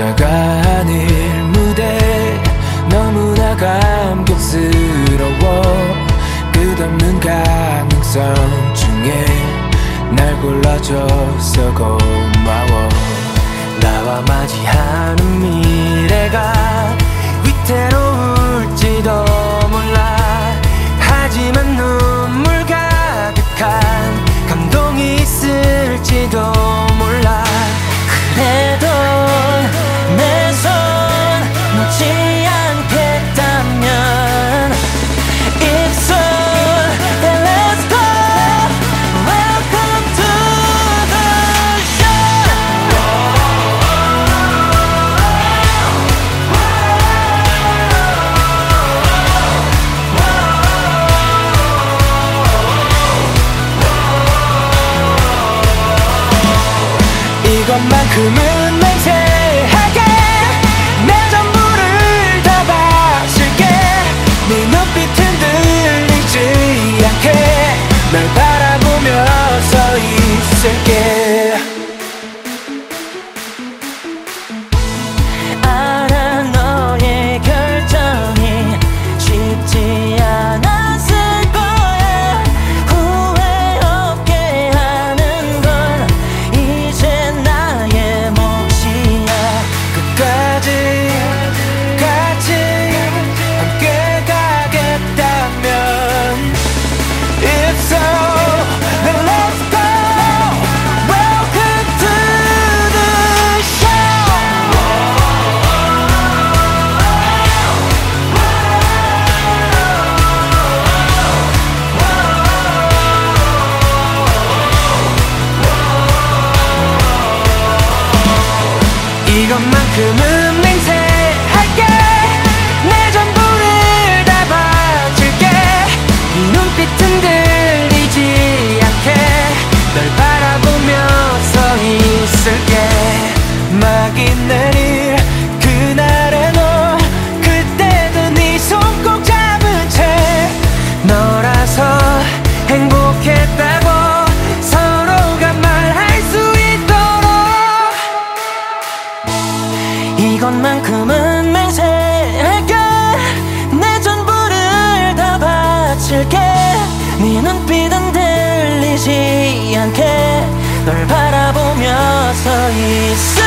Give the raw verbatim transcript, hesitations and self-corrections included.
찾아가는 무대 너무나 감격스러워. 끝없는 가능성 중에 날 골라줘서 고마워. 나와 맞이하는 미래가 위태로울지도 몰라. 하지만 눈물 가득한 감동이 있을지도 몰라. 그래도 내 손 놓지 않겠다면 It's on and let's go. Welcome to the show. 이것만큼은 맹세하게 내 전부를 다 바칠게. 네 눈빛 흔들리지 않게 널 바라보며 서 있을게. 알아 너의 결정이 쉽지 않았을 거야. 후회 없게 하는 건 이제 나의 몫이야. 끝까지 같이 함께 가겠다면 If so, then let's go. Welcome to the show. 이것만큼은 맹세할게. 내 전부를 다 바칠게. 네 눈빛 흔들리지 않게 널 바라보며 서 있을게. 막이 내릴 그날의 너, 그때도 네 손 꼭 잡은 채 너라서 행복했다고 서로가 말할 수 있도록. 이것만큼은 맹세할게. 내 전부를 다 바칠게. 네 눈빛은 들리지 않게 널 바라보며 서 있어.